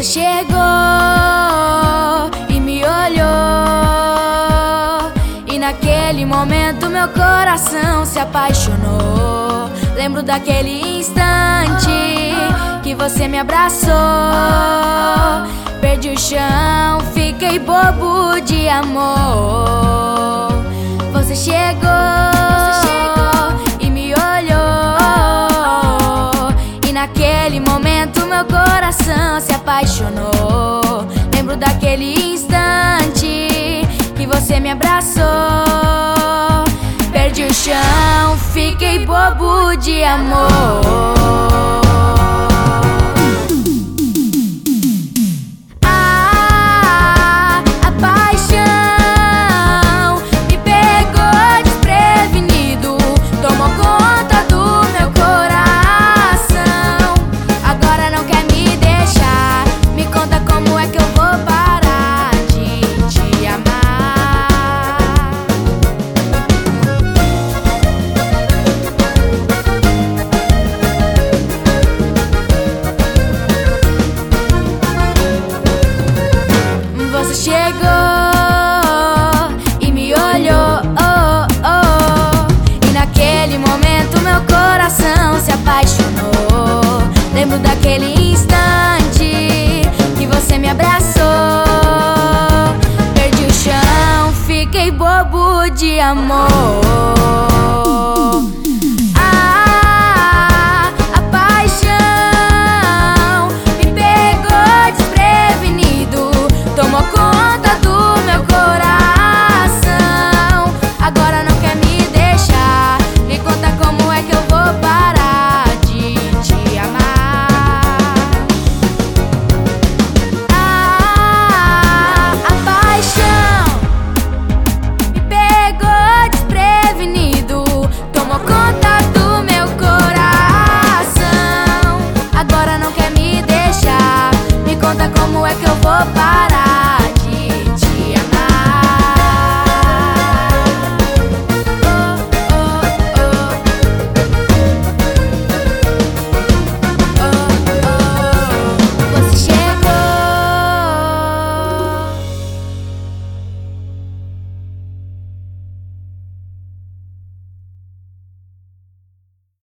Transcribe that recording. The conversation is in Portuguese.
chegou e me olhou, e naquele momento meu coração se apaixonou. Lembro daquele instante que você me abraçou. Perdi o chão, fiquei bobo de amor. Você chegou e me olhou, e naquele momento meu coração se apaixonou. Lembro daquele instante que você me abraçou. Perdi o chão, fiquei bobo de amor. Chegou e me olhou, e naquele momento meu coração se apaixonou. Lembro daquele instante que você me abraçou. Perdi o chão, fiquei bobo de amor. Como é que eu vou parar?